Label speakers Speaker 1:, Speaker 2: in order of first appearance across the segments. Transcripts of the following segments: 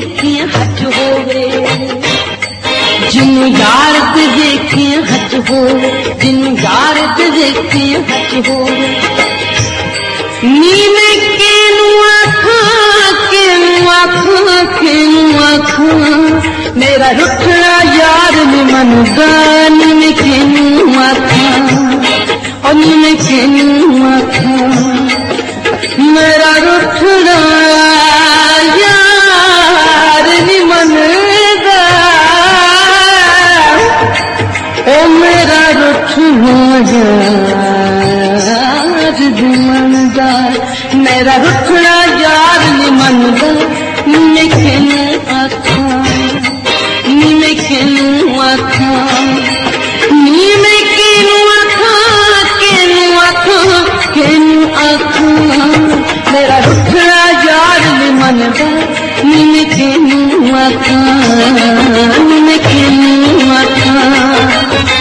Speaker 1: देखे हज होवे, जिन्नू यार ते देखे हज होवे, जिन्नू यार ते देखे हज होवे। नी मैं केनू आखां, केनू आखां, केनू आखां, मेरा रुठड़ा यार ने मनदा, नी मैं केनू आखां, और नी मैं केनू आखां, मेरा रुठड़ा यार नी मनदा, ओ मेरा रुठड़ा यार नी मनदा, मेरा रुठड़ा यार नी मनदा, मैं केनू आखां, नी मैं केनू आखां, नी मैं केनू आखां, केनू आखां, केनू आखां, मेरा रुठड़ा यार नी मनदा, नी मैं केनू आखां, नी मैं केनू आखां।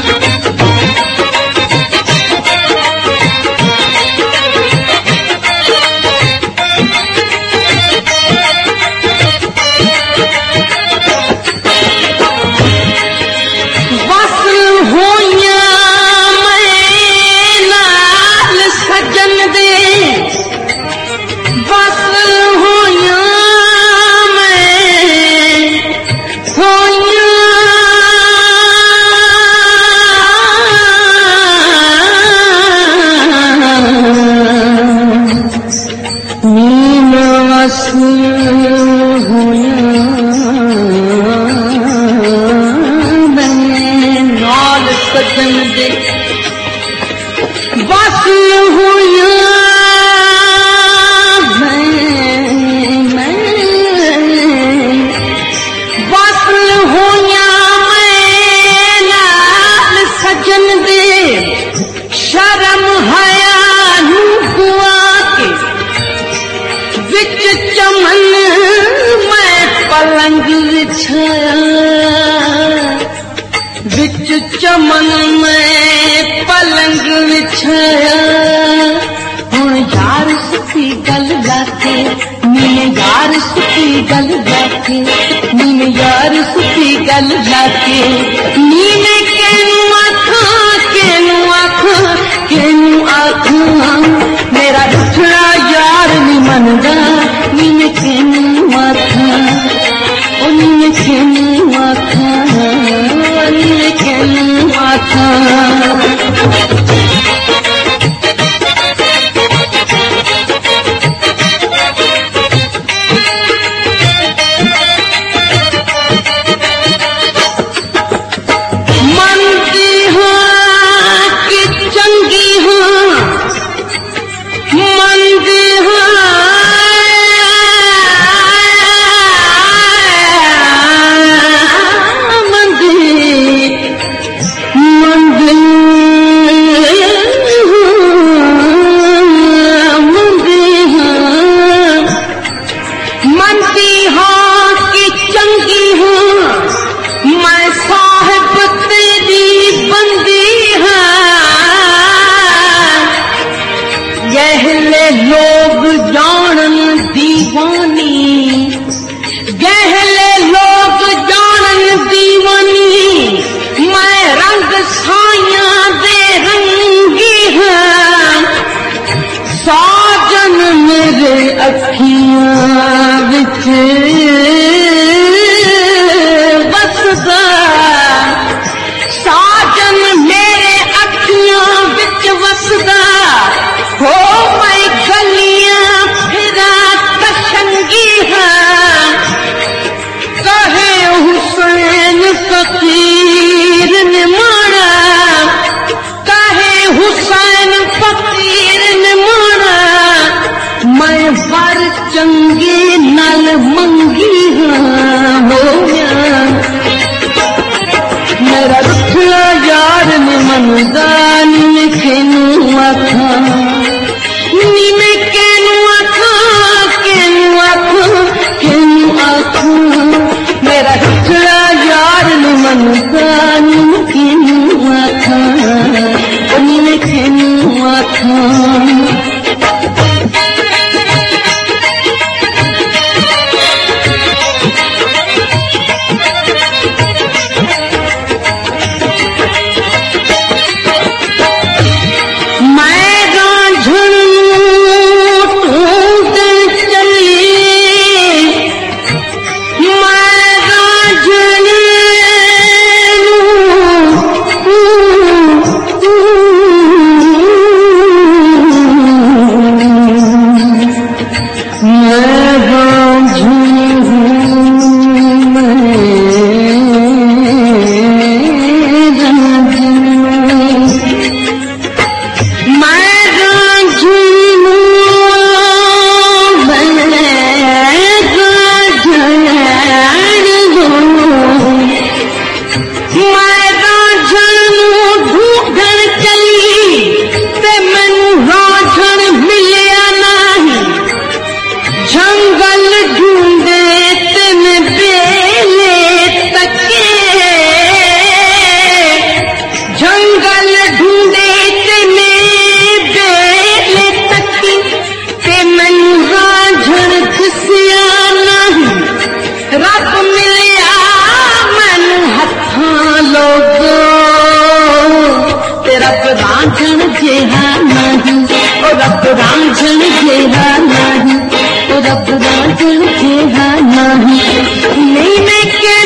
Speaker 1: विच चमन में पलंग विछाया, हुण यार सुखी गल लाके, नीने यार सुखी गल लाके, नीने यार सुखी गल लाके, नीने केनू आखां, केनू आखां, केनू आखां, मेरा रुठड़ा यार नी मनदा, नीने केनू आखां, ओ नीने केनू आखां, नीने केनू आखां। चंगे नल मंग रब रांझण जेहा नहीं, ओ रब रांझण जेहा नहीं, ओ रब रांझण जेहा नहीं। नहीं मैं के